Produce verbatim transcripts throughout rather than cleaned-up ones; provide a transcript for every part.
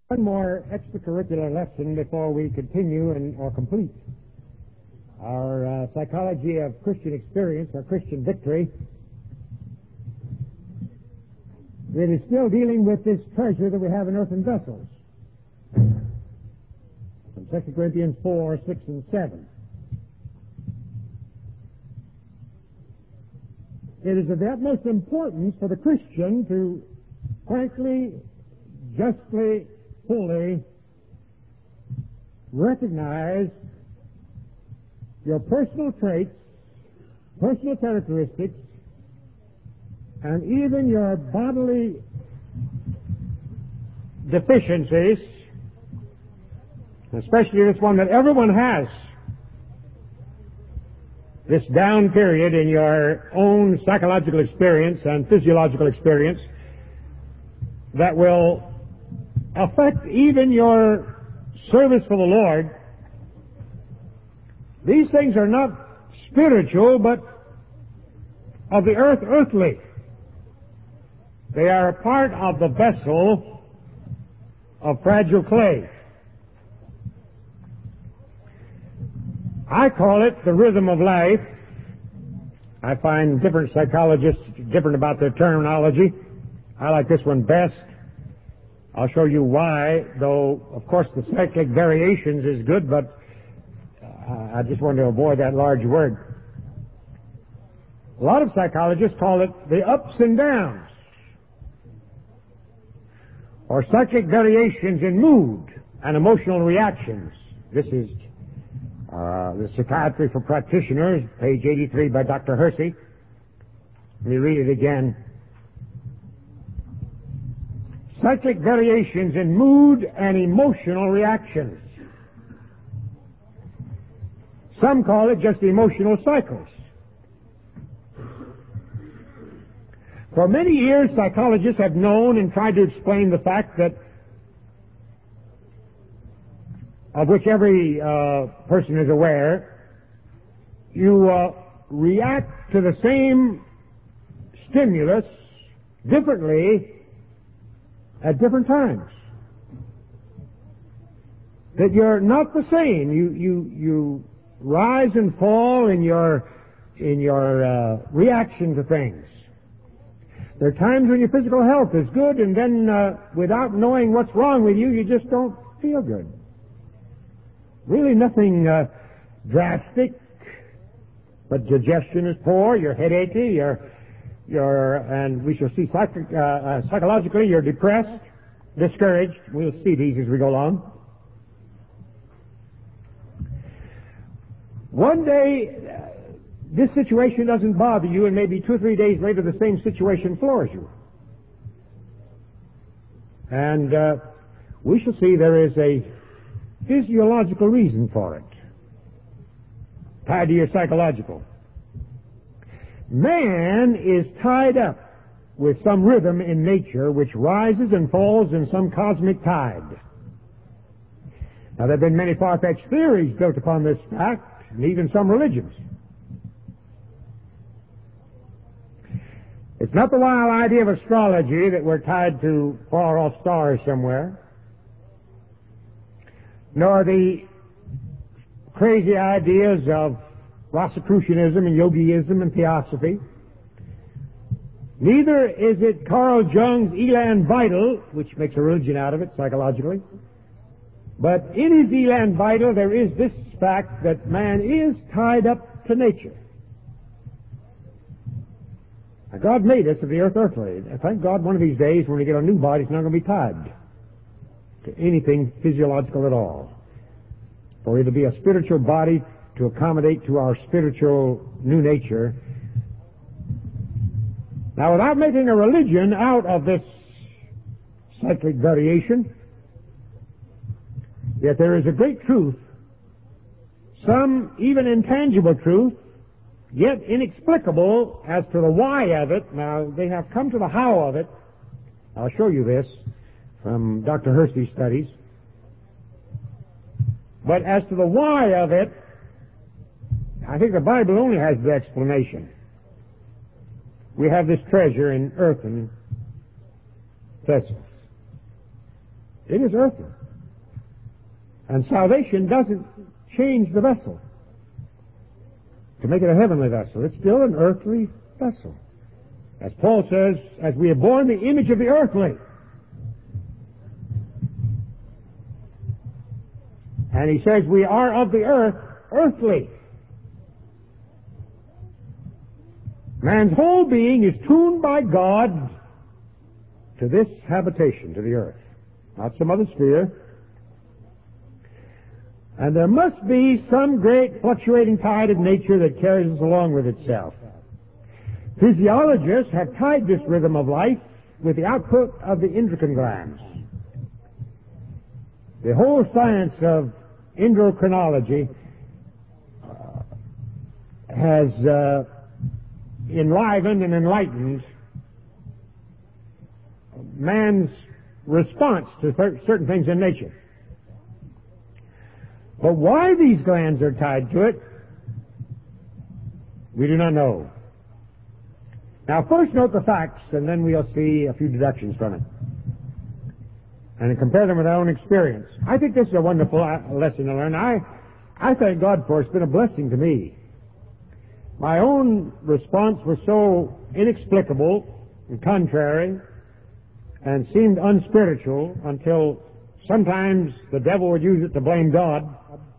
One more extracurricular lesson before we continue and or complete our uh, psychology of Christian experience, or Christian victory. It is still dealing with this treasure that we have in earthen vessels. From Second Corinthians four, six, and seven. It is of the utmost importance for the Christian to frankly, justly, fully recognize your personal traits, personal characteristics, and even your bodily deficiencies, especially this one that everyone has, this down period in your own psychological experience and physiological experience that will affect even your service for the Lord. These things are not spiritual, but of the earth, earthly. They are a part of the vessel of fragile clay. I call it the rhythm of life. I find different psychologists different about their terminology. I like this one best. I'll show you why, though, of course, the cyclic variations is good, but uh, I just want to avoid that large word. A lot of psychologists call it the ups and downs, or cyclic variations in mood and emotional reactions. This is uh, the Psychiatry for Practitioners, page eighty-three by Doctor Hersey. Let me read it again. Cyclic variations in mood and emotional reactions. Some call it just emotional cycles. For many years, psychologists have known and tried to explain the fact that, of which every uh, person is aware, you uh, react to the same stimulus differently at different times. That you're not the same. You you you rise and fall in your in your uh, reaction to things. There are times when your physical health is good, and then uh, without knowing what's wrong with you, you just don't feel good. Really nothing uh, drastic, but digestion is poor, you're headachy, you're You're, and we shall see psych, uh, uh, psychologically you're depressed, discouraged. We'll see these as we go along. One day, uh, this situation doesn't bother you, and maybe two or three days later the same situation floors you. And uh, we shall see there is a physiological reason for it, tied to your psychological. Man is tied up with some rhythm in nature which rises and falls in some cosmic tide. Now, there have been many far-fetched theories built upon this fact, and even some religions. It's not the wild idea of astrology that we're tied to far-off stars somewhere, nor the crazy ideas of Rosicrucianism and Yogiism and Theosophy. Neither is it Carl Jung's Elan Vital, which makes a religion out of it psychologically. But in his Elan Vital there is this fact that man is tied up to nature. Now, God made us of the earth earthly. Thank God one of these days when we get a new body it's not going to be tied to anything physiological at all. For it'll be a spiritual body to accommodate to our spiritual new nature. Now, without making a religion out of this cyclic variation, yet there is a great truth, some even intangible truth, yet inexplicable as to the why of it. Now, they have come to the how of it. I'll show you this from Doctor Hersey's studies. But as to the why of it, I think the Bible only has the explanation. We have this treasure in earthen vessels. It is earthly. And salvation doesn't change the vessel to make it a heavenly vessel. It's still an earthly vessel. As Paul says, as we have borne the image of the earthly. And he says we are of the earth, earthly. Man's whole being is tuned by God to this habitation, to the earth, not some other sphere. And there must be some great fluctuating tide of nature that carries us along with itself. Physiologists have tied this rhythm of life with the output of the endocrine glands. The whole science of endocrinology uh, has uh, enlivened and enlightened man's response to certain things in nature. But why these glands are tied to it, we do not know. Now, first note the facts, and then we'll see a few deductions from it, and compare them with our own experience. I think this is a wonderful lesson to learn. I, I thank God for it. It's been a blessing to me. My own response was so inexplicable and contrary and seemed unspiritual until sometimes the devil would use it to blame God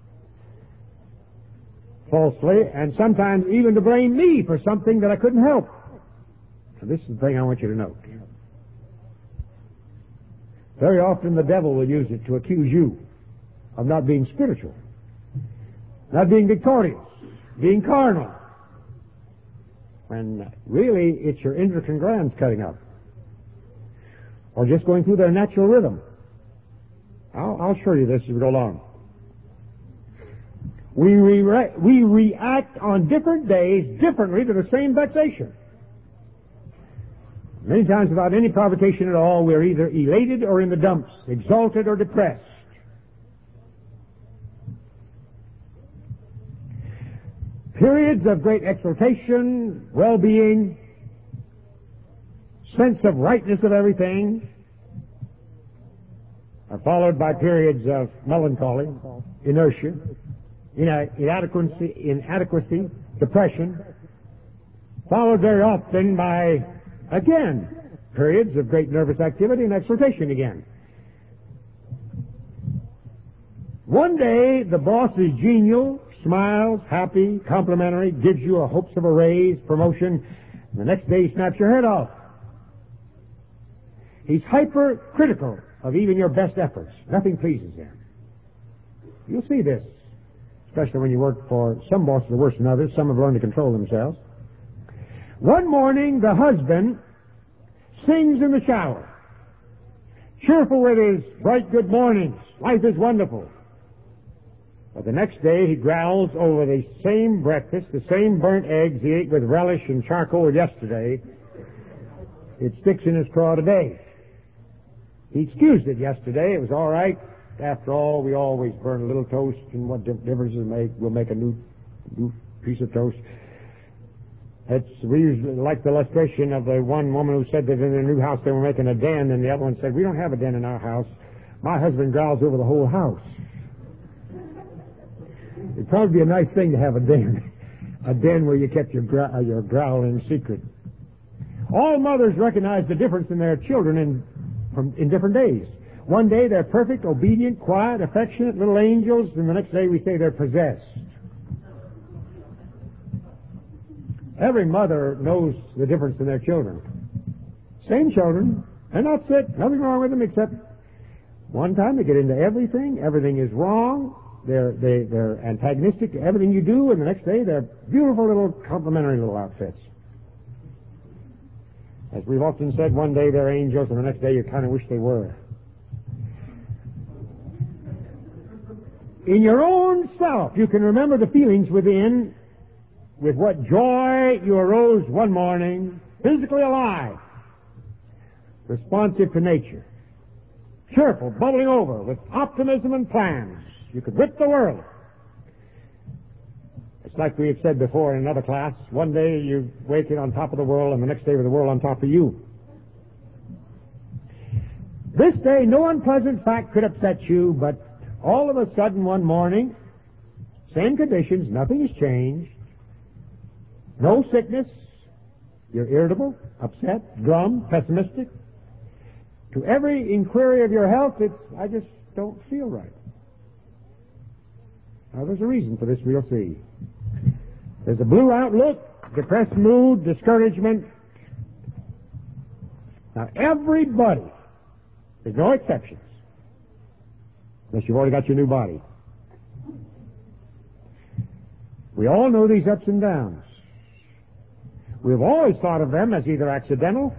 falsely, and sometimes even to blame me for something that I couldn't help. So this is the thing I want you to note. Very often the devil will use it to accuse you of not being spiritual, not being victorious, being carnal, when really it's your endocrine glands cutting up, or just going through their natural rhythm. I'll, I'll show you this as we go along. We, re- we react on different days differently to the same vexation. Many times without any provocation at all, we're either elated or in the dumps, exalted or depressed. Periods of great exaltation, well-being, sense of rightness of everything are followed by periods of melancholy, inertia, inadequacy, inadequacy, depression, followed very often by, again, periods of great nervous activity and exaltation again. One day, the boss is genial, smiles, happy, complimentary, gives you a hopes of a raise, promotion. The next day, he snaps your head off. He's hypercritical of even your best efforts. Nothing pleases him. You'll see this, especially when you work for some bosses are worse than others. Some have learned to control themselves. One morning, the husband sings in the shower, cheerful with his bright good mornings. Life is wonderful. But the next day, he growls over the same breakfast, the same burnt eggs he ate with relish and charcoal yesterday. It sticks in his craw today. He excused it yesterday. It was all right. After all, we always burn a little toast, and what difference does it make? We'll make a new, new piece of toast. It's, we usually like the illustration of the one woman who said that in their new house they were making a den, and the other one said, "We don't have a den in our house. My husband growls over the whole house." It'd probably be a nice thing to have a den, a den where you kept your, growl, your growl in secret. All mothers recognize the difference in their children in, from, in different days. One day they're perfect, obedient, quiet, affectionate little angels, and the next day we say they're possessed. Every mother knows the difference in their children. Same children. They're not sick. Nothing wrong with them except one time they get into everything. Everything is wrong. They're, they, they're antagonistic to everything you do, and the next day they're beautiful little complimentary little outfits. As we've often said, one day they're angels, and the next day you kind of wish they were. In your own self, you can remember the feelings within, with what joy you arose one morning, physically alive, responsive to nature, cheerful, bubbling over with optimism and plans. You could whip the world. It's like we had said before in another class. One day you wake in on top of the world, and the next day with the world on top of you. This day, no unpleasant fact could upset you, but all of a sudden one morning, same conditions, nothing has changed, no sickness, you're irritable, upset, glum, pessimistic. To every inquiry of your health, it's, I just don't feel right. Now, there's a reason for this, we'll see. There's a blue outlook, depressed mood, discouragement. Now, everybody, there's no exceptions, unless you've already got your new body. We all know these ups and downs. We've always thought of them as either accidental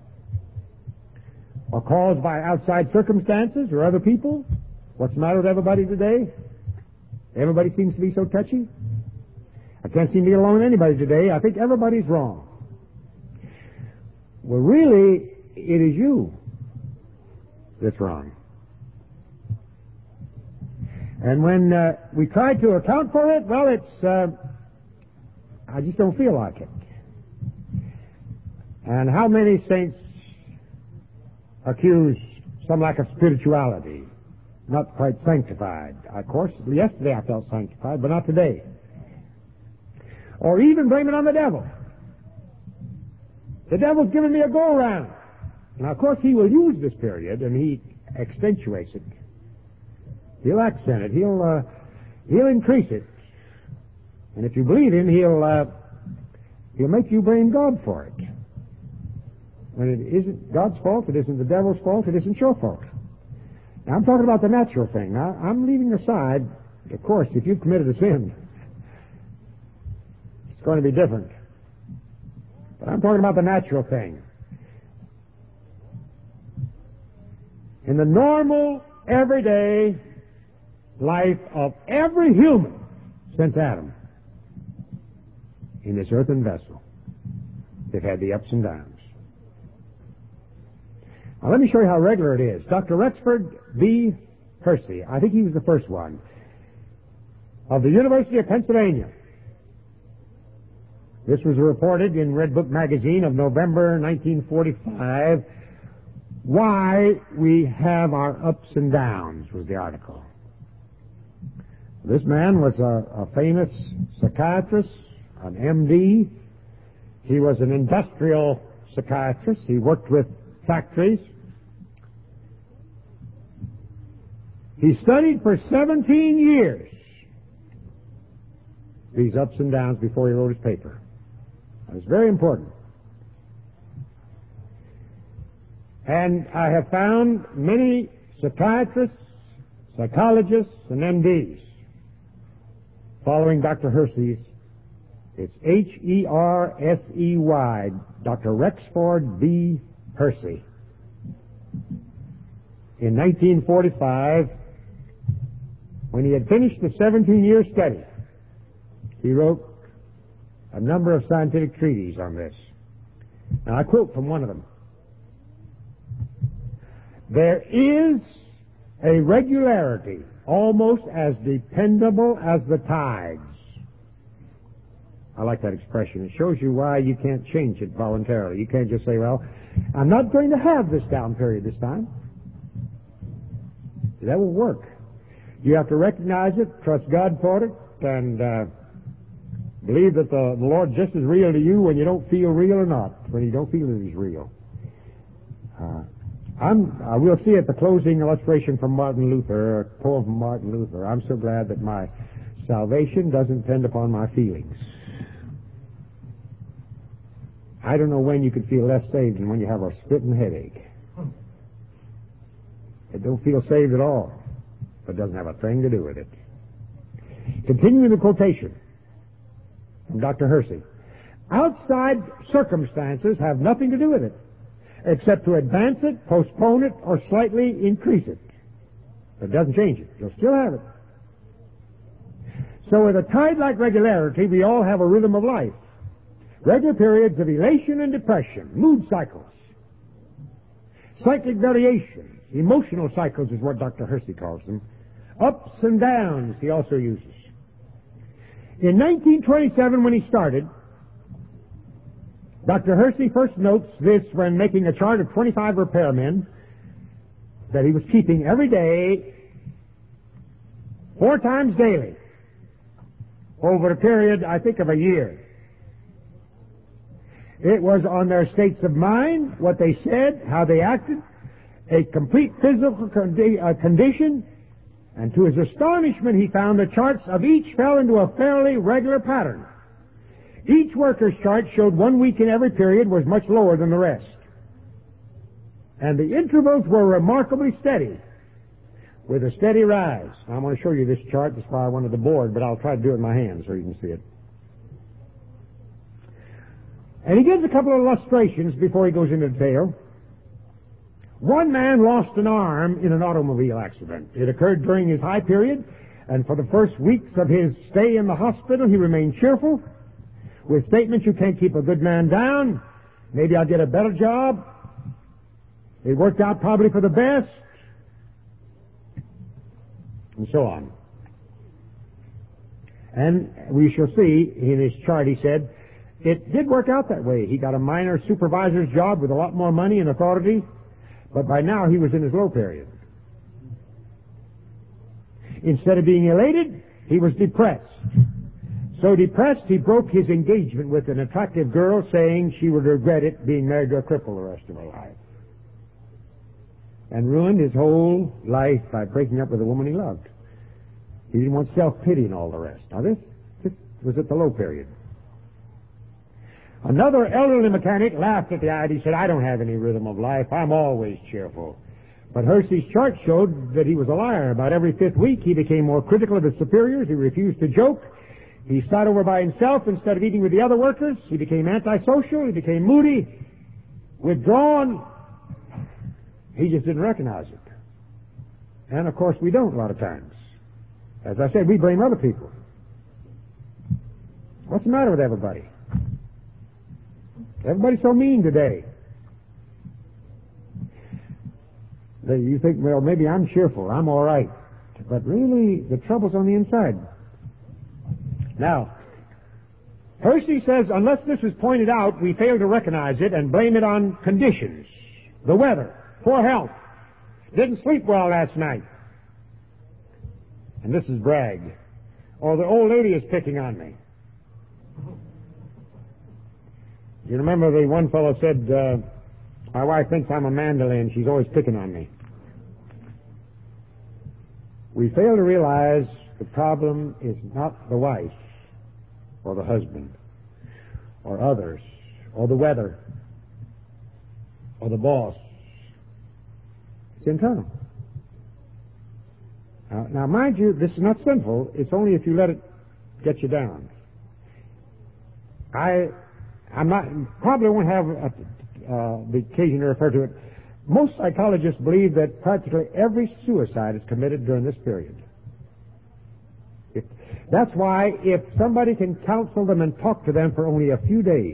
or caused by outside circumstances or other people. What's the matter with everybody today? Everybody seems to be so touchy. I can't seem to get along with anybody today. I think everybody's wrong. Well, really, it is you that's wrong. And when uh, we try to account for it, well, it's, uh, I just don't feel like it. And how many saints accuse some lack of spirituality, not quite sanctified? Of course, yesterday I felt sanctified, but not today. Or even blame it on the devil. The devil's giving me a go-around. Now, of course, he will use this period, and he accentuates it. He'll accent it. He'll, uh, he'll increase it. And if you believe him, he'll, uh, he'll make you blame God for it. When it isn't God's fault, it isn't the devil's fault, it isn't your fault. Now, I'm talking about the natural thing. Now, I'm leaving aside, of course, if you've committed a sin, it's going to be different. But I'm talking about the natural thing. In the normal, everyday life of every human since Adam in this earthen vessel, they've had the ups and downs. Now, let me show you how regular it is. Doctor Rexford B. Percy, I think he was the first one, of the University of Pennsylvania. This was reported in Red Book magazine of November nineteen forty-five. Why we have our ups and downs was the article. This man was a, a famous psychiatrist, an M D. He was an industrial psychiatrist. He worked with factories. He studied for seventeen years these ups and downs before he wrote his paper. That was very important. And I have found many psychiatrists, psychologists, and M Ds following Doctor Hersey's. It's H E R S E Y, Doctor Rexford B. Percy. In nineteen forty-five, when he had finished the seventeen-year study, he wrote a number of scientific treatises on this. Now, I quote from one of them. There is a regularity almost as dependable as the tides. I like that expression. It shows you why you can't change it voluntarily. You can't just say, well, I'm not going to have this down period this time. That won't work. You have to recognize it, trust God for it, and uh, believe that the, the Lord's just as real to you when you don't feel real or not, when you don't feel that He's real. Uh, I'm, I will see at the closing illustration from Martin Luther, a poem from Martin Luther. I'm so glad that my salvation doesn't depend upon my feelings. I don't know when you could feel less saved than when you have a splitting headache. It don't feel saved at all, but it doesn't have a thing to do with it. Continuing the quotation from Doctor Hersey. Outside circumstances have nothing to do with it, except to advance it, postpone it, or slightly increase it. It doesn't change it. You'll still have it. So with a tide-like regularity, we all have a rhythm of life. Regular periods of elation and depression, mood cycles, cyclic variations, emotional cycles is what Doctor Hersey calls them, ups and downs he also uses. In nineteen twenty-seven, when he started, Doctor Hersey first notes this when making a chart of twenty-five repairmen that he was keeping every day, four times daily, over a period, I think, of a year. It was on their states of mind, what they said, how they acted, a complete physical condi- uh, condition, and to his astonishment he found the charts of each fell into a fairly regular pattern. Each worker's chart showed one week in every period was much lower than the rest. And the intervals were remarkably steady, with a steady rise. Now, I'm going to show you this chart. That's why I wanted the board, but I'll try to do it in my hand so you can see it. And he gives a couple of illustrations before he goes into detail. One man lost an arm in an automobile accident. It occurred during his high period, and for the first weeks of his stay in the hospital, he remained cheerful, with statements, "You can't keep a good man down. Maybe I'll get a better job." It worked out probably for the best, and so on. And we shall see in his chart, he said, it did work out that way. He got a minor supervisor's job with a lot more money and authority, but by now he was in his low period. Instead of being elated, he was depressed. So depressed, he broke his engagement with an attractive girl, saying she would regret it being married to a cripple the rest of her life. And ruined his whole life by breaking up with a woman he loved. He didn't want self-pity and all the rest. Now this, this was at the low period. Another elderly mechanic laughed at the idea. He said, "I don't have any rhythm of life. I'm always cheerful." But Hersey's chart showed that he was a liar. About every fifth week, he became more critical of his superiors. He refused to joke. He sat over by himself instead of eating with the other workers. He became antisocial. He became moody, withdrawn. He just didn't recognize it. And, of course, we don't a lot of times. As I said, we blame other people. What's the matter with everybody? Everybody's so mean today. That you think, well, maybe I'm cheerful, I'm all right. But really, the trouble's on the inside. Now, Hersey says, unless this is pointed out, we fail to recognize it and blame it on conditions, the weather, poor health. Didn't sleep well last night. And this is brag. Or the old lady is picking on me. You remember the one fellow said, uh, my wife thinks I'm a mandolin. She's always picking on me. We fail to realize the problem is not the wife or the husband or others or the weather or the boss. It's internal. Now, now, mind you, this is not sinful. It's only if you let it get you down. I... I'm not, probably won't have uh, uh, the occasion to refer to it. Most psychologists believe that practically every suicide is committed during this period. If, that's why if somebody can counsel them and talk to them for only a few days,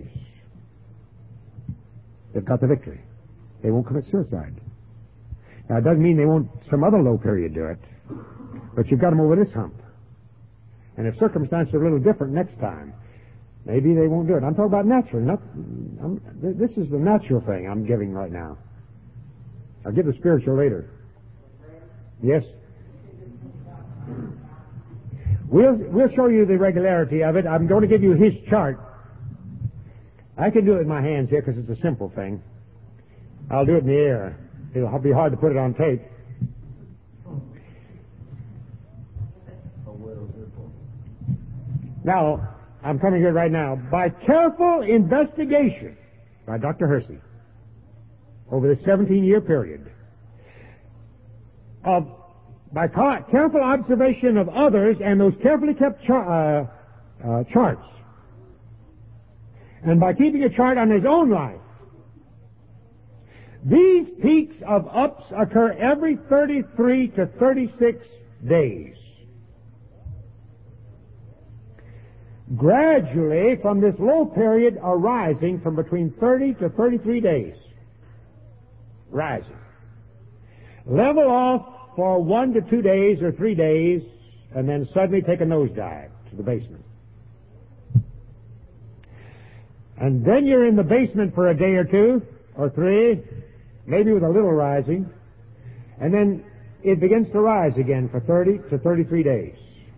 they've got the victory. They won't commit suicide. Now, it doesn't mean they won't some other low period do it, but you've got them over this hump. And if circumstances are a little different next time, maybe they won't do it. I'm talking about natural. Not, I'm, this is the natural thing I'm giving right now. I'll give the spiritual later. Yes? We'll, we'll show you the regularity of it. I'm going to give you his chart. I can do it in my hands here because it's a simple thing. I'll do it in the air. It'll be hard to put it on tape. Now, I'm coming here right now. By careful investigation by Doctor Hersey over the seventeen-year period, of by ca- careful observation of others and those carefully kept char- uh, uh, charts, and by keeping a chart on his own life, these peaks of ups occur every thirty-three to thirty-six days. Gradually, from this low period, arising from between thirty to thirty-three days. Rising. Level off for one to two days or three days, and then suddenly take a nosedive to the basement. And then you're in the basement for a day or two, or three, maybe with a little rising, And then it begins to rise again for thirty to thirty-three days.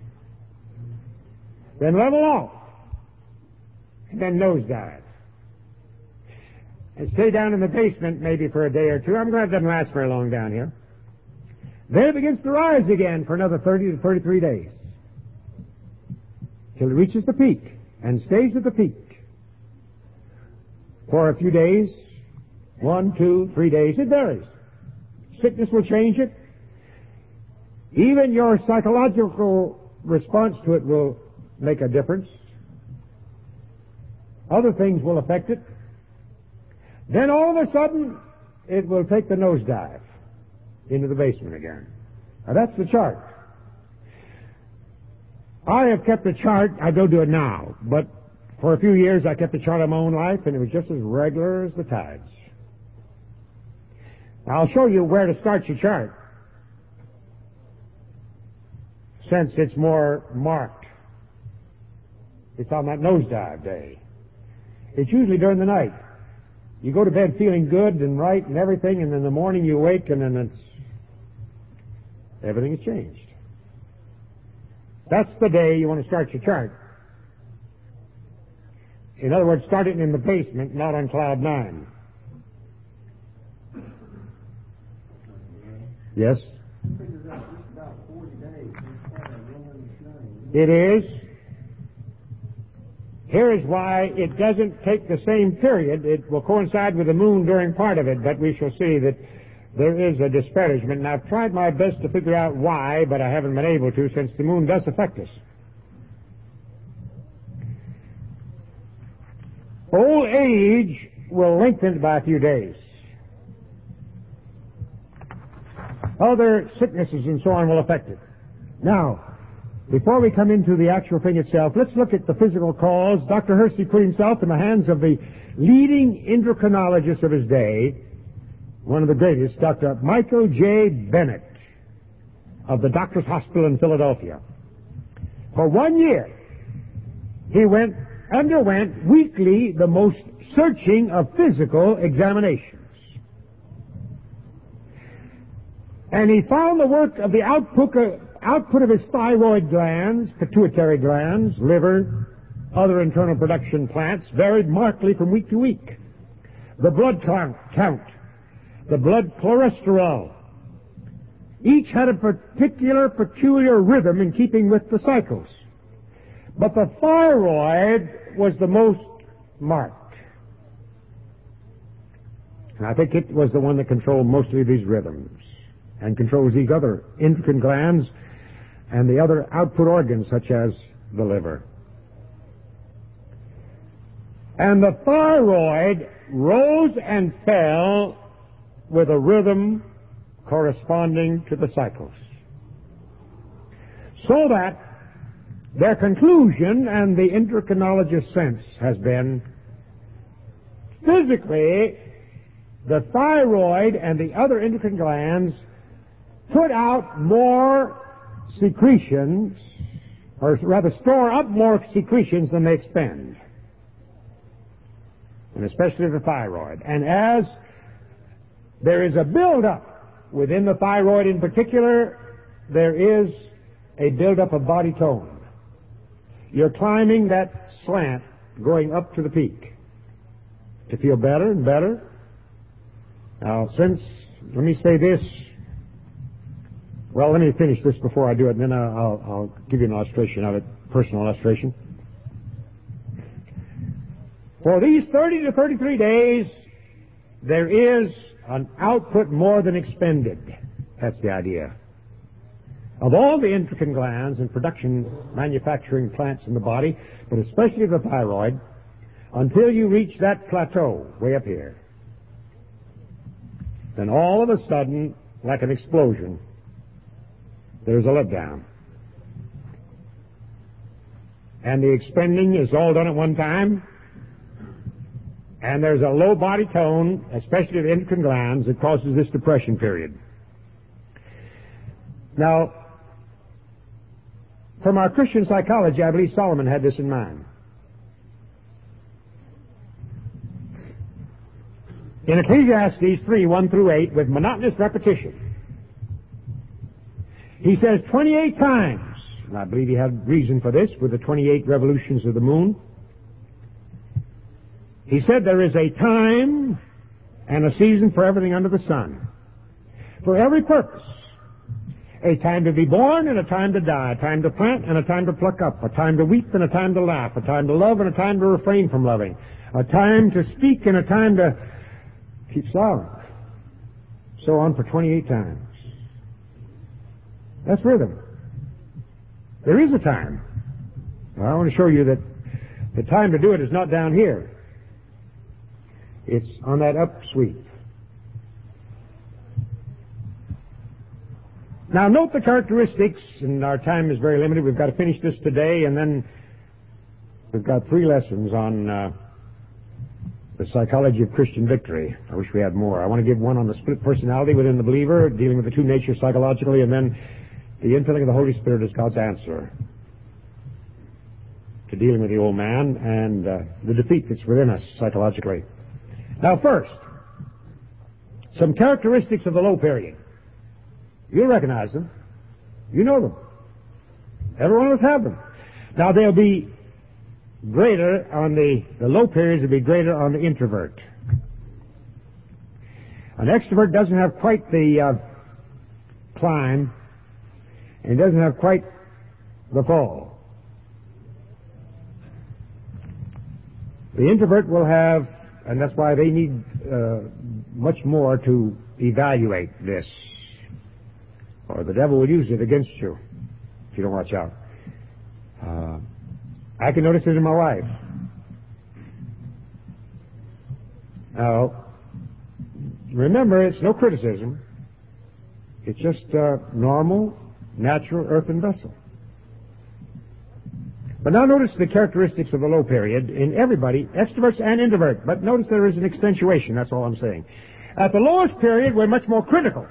Then level off. And then nosedive. And stay down in the basement maybe for a day or two. I'm glad it doesn't last very long down here. Then it begins to rise again for another thirty to thirty-three days. Till it reaches the peak and stays at the peak for a few days, one, two, three days. It varies. Sickness will change it. Even your psychological response to it will make a difference. Other things will affect it. Then all of a sudden, it will take the nosedive into the basement again. Now that's the chart. I have kept a chart. I don't do it now, but for a few years I kept a chart of my own life, and it was just as regular as the tides. Now, I'll show you where to start your chart, since it's more marked. It's on that nosedive day. It's usually during the night. You go to bed feeling good and right and everything, and in the morning you wake and then it's everything has changed. That's the day you want to start your chart. In other words, start it in the basement, not on cloud nine. Yes? It is. Here is why it doesn't take the same period. It will coincide with the moon during part of it, but we shall see that there is a disparagement. And I've tried my best to figure out why, but I haven't been able to, since the moon does affect us. Old age will lengthen it by a few days. Other sicknesses and so on will affect it. Now, before we come into the actual thing itself, let's look at the physical cause. Doctor Hersey put himself in the hands of the leading endocrinologist of his day, one of the greatest, Doctor Michael J. Bennett of the Doctors Hospital in Philadelphia. For one year, he went, underwent weekly the most searching of physical examinations. And he found the work of the output, output of his thyroid glands, pituitary glands, liver, other internal production plants varied markedly from week to week. The blood count, count, the blood cholesterol, each had a particular peculiar rhythm in keeping with the cycles. But the thyroid was the most marked. And I think it was the one that controlled mostly these rhythms and controls these other endocrine glands and the other output organs such as the liver. And the thyroid rose and fell with a rhythm corresponding to the cycles. So that their conclusion and the endocrinologist's sense has been physically the thyroid and the other endocrine glands put out more secretions, or rather store up more secretions than they expend, and especially the thyroid. And as there is a buildup within the thyroid in particular, there is a buildup of body tone. You're climbing that slant, going up to the peak to feel better and better. Now, since, let me say this, well, let me finish this before I do it, and then I'll, I'll give you an illustration of it, personal illustration. For these thirty to thirty-three days, there is an output more than expended. That's the idea. Of all the endocrine glands and production manufacturing plants in the body, but especially the thyroid, until you reach that plateau way up here, then all of a sudden, like an explosion, there's a letdown. And the expending is all done at one time, and there's a low body tone, especially the endocrine glands, that causes this depression period. Now, from our Christian psychology, I believe Solomon had this in mind. In Ecclesiastes three, one through eight, with monotonous repetition, He says twenty-eight times, and I believe he had reason for this with the twenty-eight revolutions of the moon. He said there is a time and a season for everything under the sun, for every purpose. A time to be born and a time to die, a time to plant and a time to pluck up, a time to weep and a time to laugh, a time to love and a time to refrain from loving, a time to speak and a time to keep silent. So on for twenty-eight times. That's rhythm. There is a time. Well, I want to show you that the time to do it is not down here. It's on that upsweep. Now, note the characteristics, and our time is very limited. We've got to finish this today, and then we've got three lessons on uh, the psychology of Christian victory. I wish we had more. I want to give one on the split personality within the believer, dealing with the two natures psychologically, and then the infilling of the Holy Spirit is God's answer to dealing with the old man and uh, the defeat that's within us psychologically. Now, first, some characteristics of the low period. You'll recognize them. You know them. Every one of us have them. Now, they'll be greater on the, the low periods will be greater on the introvert. An extrovert doesn't have quite the uh, climb, and doesn't have quite the fall. The introvert will have, and that's why they need uh, much more to evaluate this, or the devil will use it against you if you don't watch out. Uh, I can notice it in my wife. Now, remember, it's no criticism. It's just a normal, natural earthen vessel. But now notice the characteristics of the low period in everybody, extroverts and introverts. But notice there is an accentuation, that's all I'm saying. At the lowest period, we're much more critical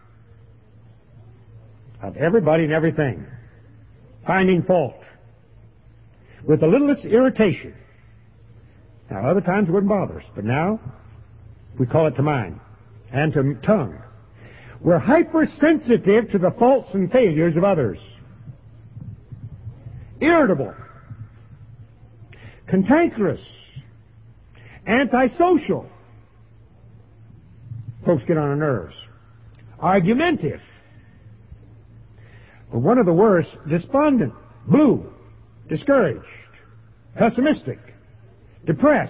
of everybody and everything, finding fault, with the littlest irritation. Now, other times it wouldn't bother us, but now we call it to mind and to tongue. We're hypersensitive to the faults and failures of others. Irritable, cantankerous, antisocial. Folks get on our nerves. Argumentative. But one of the worst, despondent, blue, discouraged, pessimistic, depressed.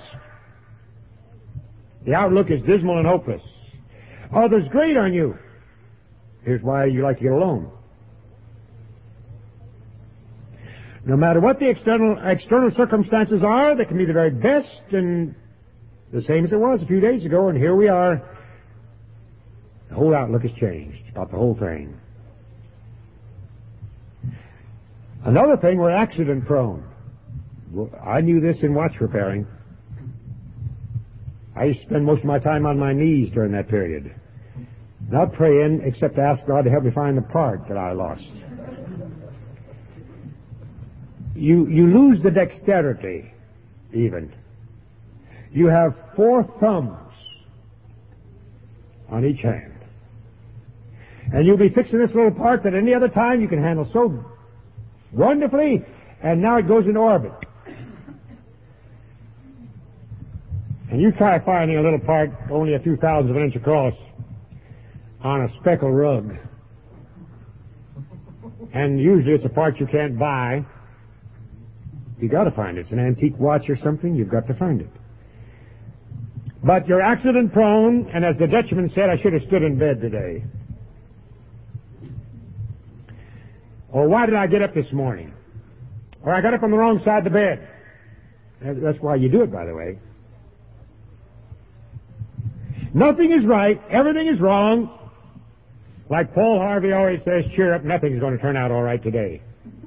The outlook is dismal and hopeless. Others grate on you. Here's why you like to get alone. No matter what the external external circumstances are, they can be the very best and the same as it was a few days ago, and here we are. The whole outlook has changed about the whole thing. Another thing, we're accident prone. Well, I knew this in watch repairing. I used to spend most of my time on my knees during that period, not praying except to ask God to help me find the part that I lost. You, you lose the dexterity, even. You have four thumbs on each hand. And you'll be fixing this little part that any other time you can handle so wonderfully, and now it goes into orbit. And you try finding a little part only a few thousandths of an inch across on a speckle rug. And usually it's a part you can't buy. You got to find it. It's an antique watch or something. You've got to find it. But you're accident prone, and as the Dutchman said, I should have stood in bed today. Or why did I get up this morning? Or I got up on the wrong side of the bed. That's why you do it, by the way. Nothing is right. Everything is wrong. Like Paul Harvey always says, cheer up, nothing's going to turn out all right today.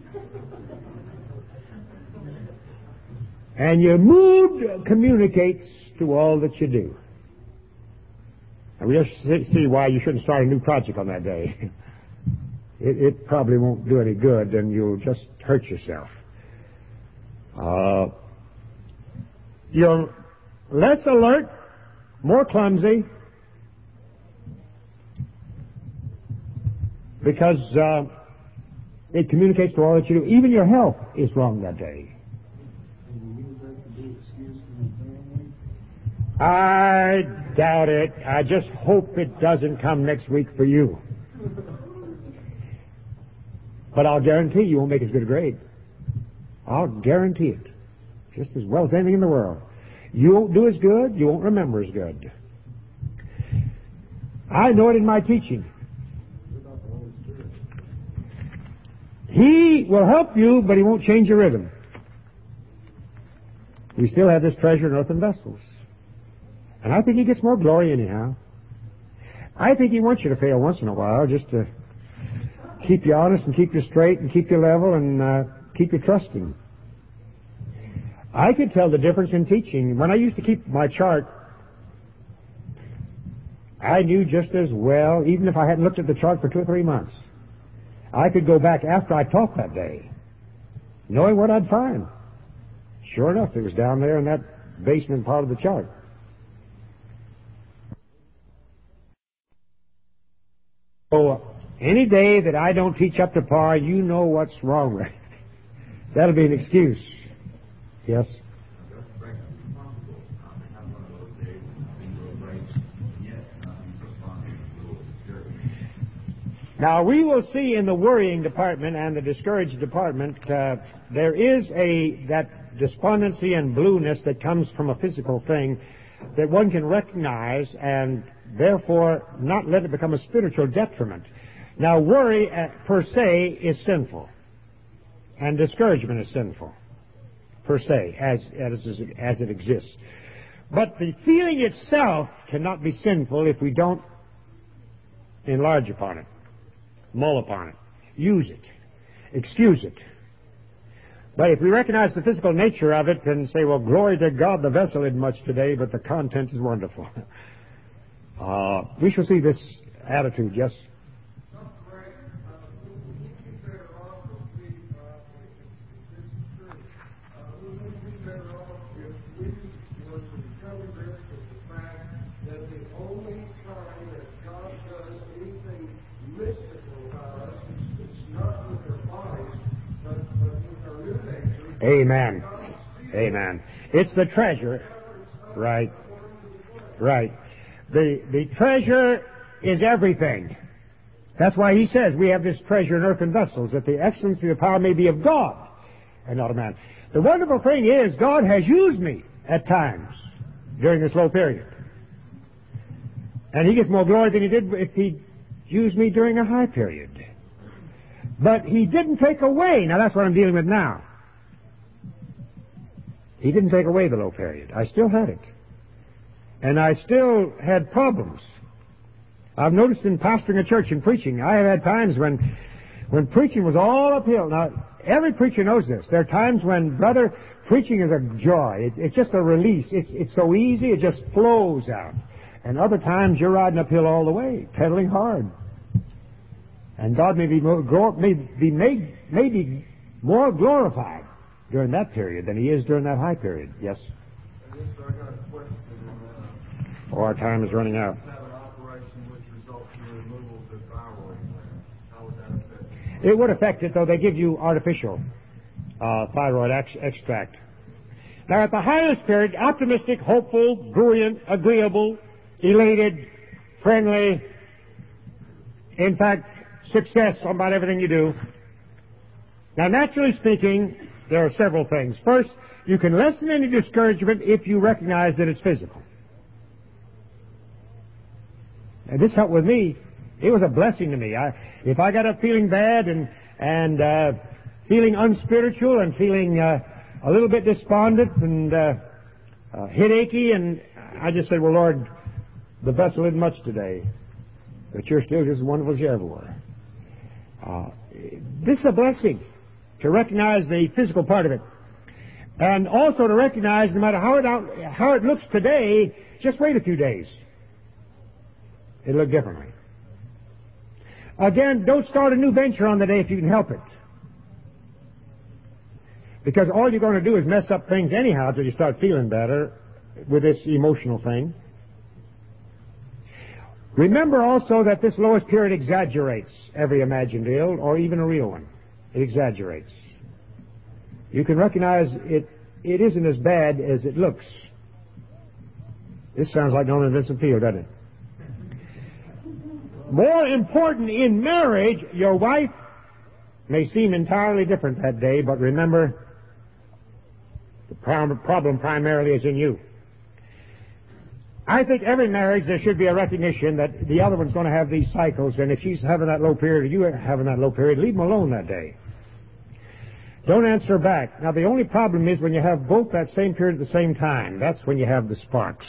And your mood communicates to all that you do. And we just see why you shouldn't start a new project on that day. It, it probably won't do any good, and you'll just hurt yourself. Uh, you're less alert, more clumsy, because uh, It communicates to all that you do. Even your health is wrong that day. I doubt it. I just hope it doesn't come next week for you. But I'll guarantee you won't make as good a grade. I'll guarantee it. Just as well as anything in the world. You won't do as good, you won't remember as good. I know it in my teaching. He will help you, but he won't change your rhythm. We still have this treasure in earthen vessels. And I think he gets more glory anyhow. I think he wants you to fail once in a while just to keep you honest and keep you straight and keep you level and uh, keep you trusting. I could tell the difference in teaching. When I used to keep my chart, I knew just as well, even if I hadn't looked at the chart for two or three months, I could go back after I taught that day, knowing what I'd find. Sure enough, it was down there in that basement part of the chart. So, any day that I don't teach up to par, you know what's wrong with it. That'll be an excuse. Yes? Now, we will see in the worrying department and the discouraged department, uh, there is a that despondency and blueness that comes from a physical thing that one can recognize and therefore not let it become a spiritual detriment. Now, worry uh, per se is sinful, and discouragement is sinful per se, as, as, as it exists. But the feeling itself cannot be sinful if we don't enlarge upon it, mull upon it, use it, excuse it. But if we recognize the physical nature of it and say, well, glory to God, the vessel isn't much today, but the content is wonderful. Uh, we shall see this attitude, yes? Amen. Amen. It's the treasure. Right. Right. The, the treasure is everything. That's why he says we have this treasure in earthen vessels, that the excellency of the power may be of God and not of man. The wonderful thing is God has used me at times during this low period. And he gets more glory than he did if he used me during a high period. But he didn't take away. Now that's what I'm dealing with now. He didn't take away the low period. I still had it. And I still had problems. I've noticed in pastoring a church and preaching, I have had times when, when preaching was all uphill. Now, every preacher knows this. There are times when, brother, preaching is a joy. It's, it's just a release. It's, it's so easy, it just flows out. And other times you're riding uphill all the way, pedaling hard. And God may be, more, may be made, may be more glorified during that period than he is during that high period. Yes? Yes, sir, I got a question. Uh, oh, our time is running out. have an operation which results in the removal of the thyroid gland. How would that affect it? It would affect it, though. They give you artificial uh, thyroid ex- extract. Now, at the highest period, optimistic, hopeful, brilliant, agreeable, elated, friendly, in fact, success on about everything you do. Now, naturally speaking, there are several things. First, you can lessen any discouragement if you recognize that it's physical. And this helped with me. It was a blessing to me. I, if I got up feeling bad and and uh, feeling unspiritual and feeling uh, a little bit despondent and uh, uh, headachy, and I just said, well, Lord, the vessel isn't much today, but you're still just as wonderful as you ever were. Uh, this is a blessing, to recognize the physical part of it. And also to recognize no matter how it, out, how it looks today, just wait a few days. It'll look differently. Again, don't start a new venture on the day if you can help it. Because all you're going to do is mess up things anyhow until you start feeling better with this emotional thing. Remember also that this lowest period exaggerates every imagined ill or even a real one. It exaggerates. You can recognize it, it isn't as bad as it looks. This sounds like Norman Vincent Peale, doesn't it? More important in marriage, your wife may seem entirely different that day, but remember, the problem primarily is in you. I think every marriage there should be a recognition that the other one's going to have these cycles, and if she's having that low period or you are having that low period, leave them alone that day. Don't answer back. Now, the only problem is when you have both that same period at the same time. That's when you have the sparks.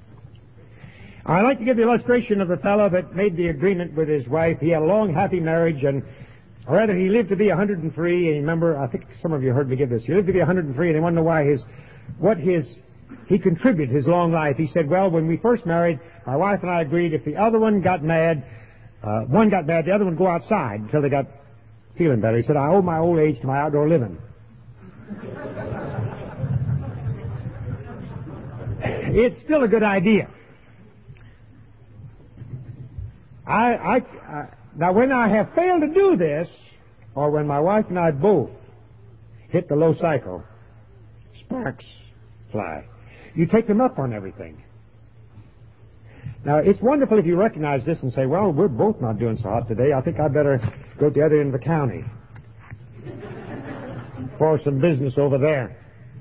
I like to give the illustration of the fellow that made the agreement with his wife. He had a long, happy marriage, and or rather, he lived to be one hundred three, and remember, I think some of you heard me give this. He lived to be one hundred three, and they want to know why his, what his, he contributed his long life. He said, well, when we first married, my wife and I agreed if the other one got mad, uh, one got mad, the other one would go outside until they got feeling better. He said, I owe my old age to my outdoor living. It's still a good idea. I, I, I Now, when I have failed to do this, or when my wife and I both hit the low cycle, sparks fly. You take them up on everything. Now, it's wonderful if you recognize this and say, well, we're both not doing so hot today. I think I better go to the other end of the county for some business over there.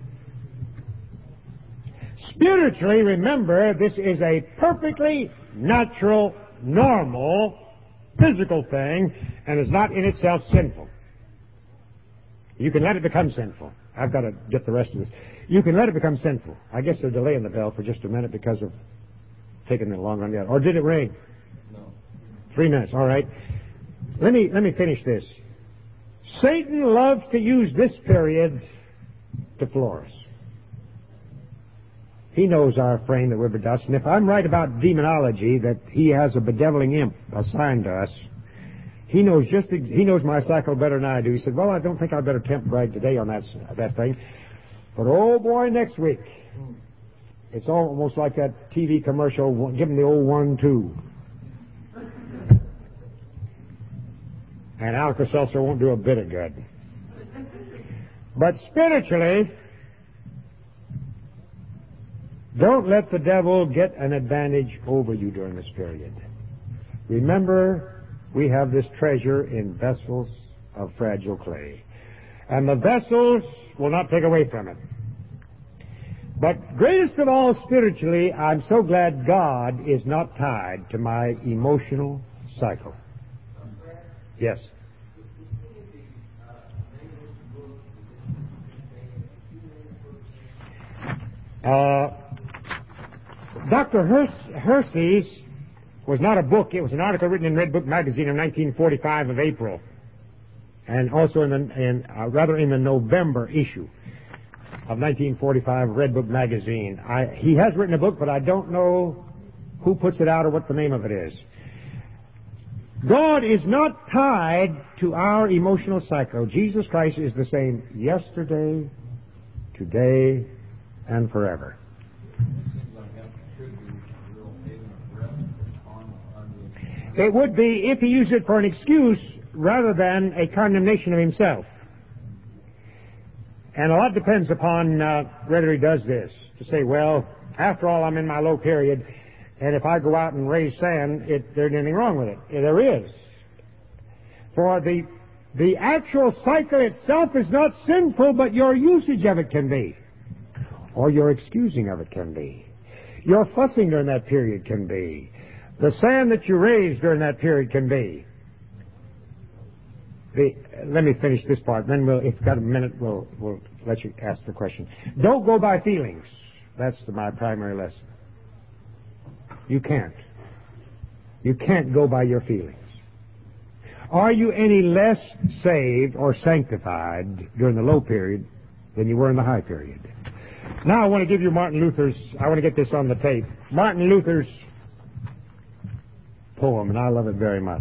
Spiritually, remember, this is a perfectly natural, normal, physical thing, and is not in itself sinful. You can let it become sinful. I've got to get the rest of this. You can let it become sinful. I guess they're delaying the bell for just a minute because of taking it long on the other. Or did it ring? No. Three minutes, all right. Let me, let me finish this. Satan loves to use this period to floor us. He knows our frame that we're dust, and if I'm right about demonology, that he has a bedeviling imp assigned to us, he knows just he knows my cycle better than I do. He said, well, I don't think I better tempt Bragg today on that that thing, but oh boy, next week, it's almost like that T V commercial, give him the old one two, and Alka-Seltzer won't do a bit of good. But spiritually, don't let the devil get an advantage over you during this period. Remember, we have this treasure in vessels of fragile clay. And the vessels will not take away from it. But greatest of all spiritually, I'm so glad God is not tied to my emotional cycle. Yes. Uh... Doctor Hersey's was not a book. It was an article written in Red Book magazine in nineteen forty-five of April, and also in, the, in uh, rather in the November issue of nineteen forty-five Red Book magazine. I, he has written a book, but I don't know who puts it out or what the name of it is. God is not tied to our emotional cycle. Jesus Christ is the same yesterday, today, and forever. It would be if he used it for an excuse rather than a condemnation of himself. And a lot depends upon uh, whether he does this. To say, well, after all, I'm in my low period, and if I go out and raise sand, it, there's anything wrong with it. There is. For the, the actual cycle itself is not sinful, but your usage of it can be. Or your excusing of it can be. Your fussing during that period can be. The sand that you raise during that period can be. The, let me finish this part, then we'll, if you've got a minute, we'll, we'll let you ask the question. Don't go by feelings. That's my primary lesson. You can't. You can't go by your feelings. Are you any less saved or sanctified during the low period than you were in the high period? Now I want to give you Martin Luther's, I want to get this on the tape. Martin Luther's poem, and I love it very much.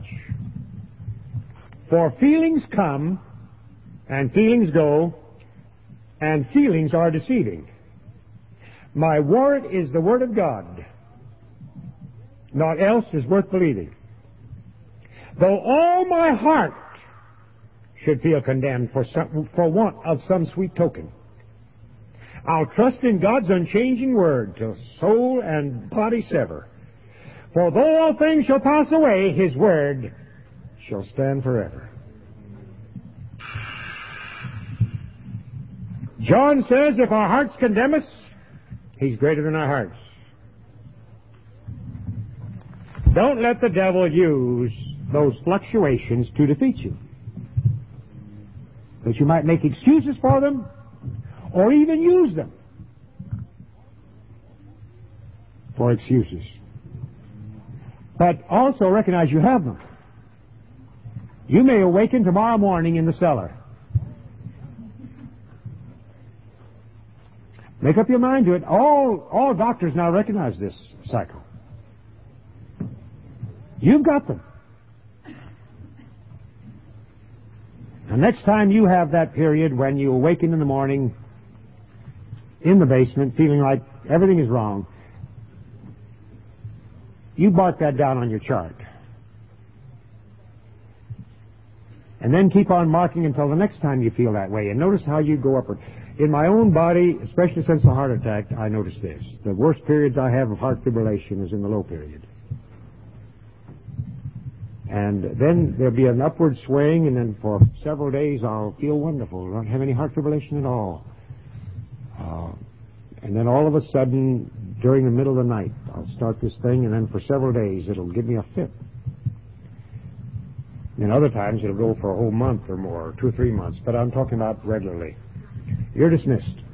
For feelings come, and feelings go, and feelings are deceiving. My word is the word of God. Naught else is worth believing. Though all my heart should feel condemned for some, for want of some sweet token. I'll trust in God's unchanging word till soul and body sever. For though all things shall pass away, His word shall stand forever. John says, if our hearts condemn us, He's greater than our hearts. Don't let the devil use those fluctuations to defeat you. That you might make excuses for them, or even use them for excuses. But also recognize you have them. You may awaken tomorrow morning in the cellar. Make up your mind to it. All, all doctors now recognize this cycle. You've got them. The next time you have that period when you awaken in the morning in the basement feeling like everything is wrong, you mark that down on your chart. And then keep on marking until the next time you feel that way. And notice how you go upward. In my own body, especially since the heart attack, I notice this. The worst periods I have of heart fibrillation is in the low period. And then there'll be an upward swing, and then for several days I'll feel wonderful. I don't have any heart fibrillation at all. Uh, and then all of a sudden, during the middle of the night, I'll start this thing, and then for several days it'll give me a fit. And other times it'll go for a whole month or more, two or three months, but I'm talking about regularly. You're dismissed.